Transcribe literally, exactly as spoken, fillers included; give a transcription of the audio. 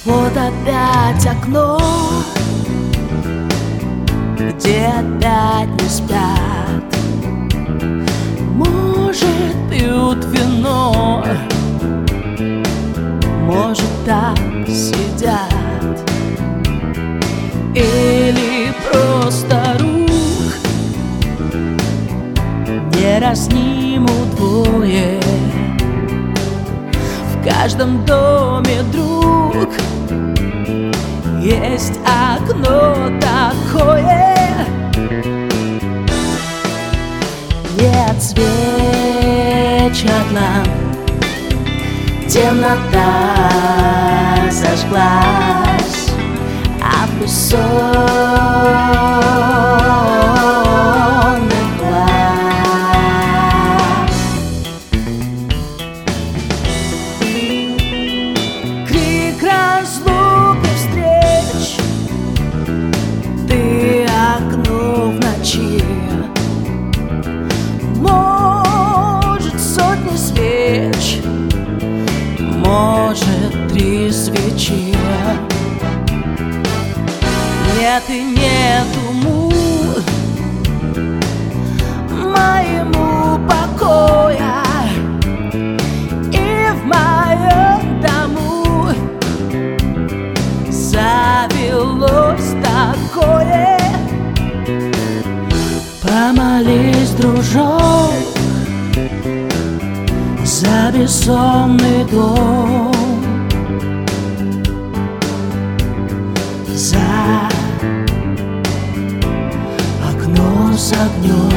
Вот опять окно, где опять не спят. Может, пьют вино, может, так сидят, или просто рук не разнимут двое. В каждом доме, друг, есть окно такое, не отсвечат нам. Темнота зажглась, а бессонный глаз. Крик разлуки встреч, ты окно в ночи. Может, сотни свеч, может, три свечи. Нет и нету му моему покоя, и в моем дому завелось такое. Помолись, дружок, за бессонный дом, за окно с огнем.